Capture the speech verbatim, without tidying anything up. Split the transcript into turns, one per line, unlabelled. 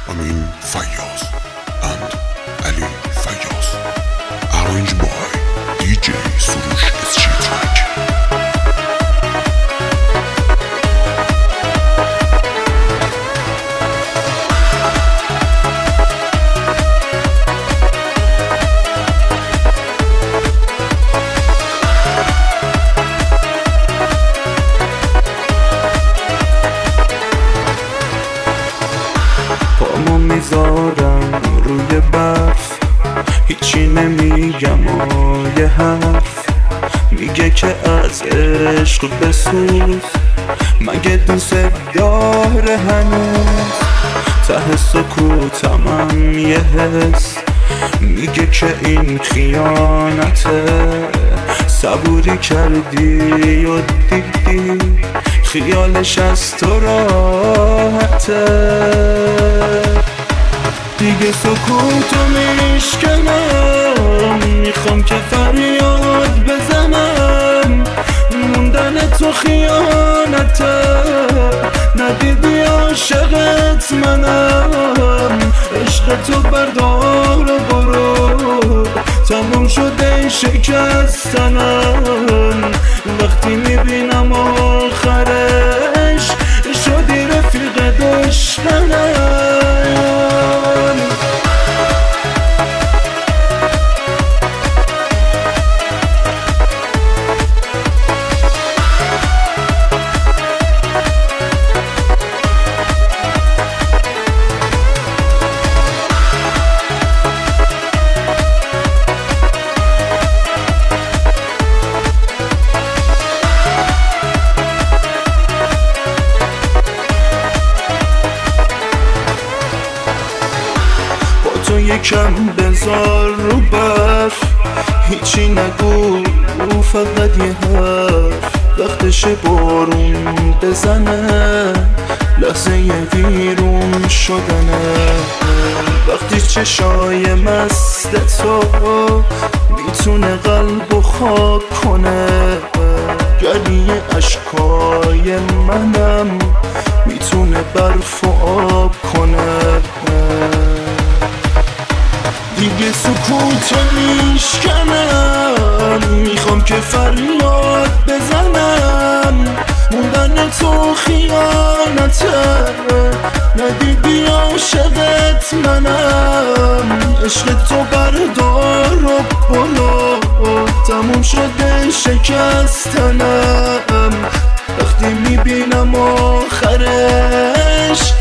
Amin Fayyaz and Ali Fayyaz. Arranged by D J Surush Street Track.
پامو میذارم روی برف، هیچی نمیگم و یه حرف میگه که از عشق بسوز، مگه دوست داره هنوز؟ ته سکوتمم یه حس میگه که این خیانته، صبوری کردی و دیدی خیالش از تو راحته، دیگه سکوتو میشکنم، میخوام که فریاد بزنم، موندن تو خیانته، ندیدی عاشقت منم، عشق تو بردار و برو، تموم شده شکستنم، وقتی میبینم آخرش شدی رفیق دشمنم. تو یکم بذار رو برف، هیچی نگو فقط یه حرف، وقتش بارون بزنه، لحظه ویرون شدنه، وقتی چشای مست تو میتونه قلب و خاک کنه، گریه اشکای منم میتونه برف و آب کنه، دیگه سکوت میشکنم، میخوام که فریاد بزنم، موندن تو خیانته، ندیدی عاشقت منم، عشق تو بردار و برو، تموم شده شکستنم، وقتی میبینم آخرش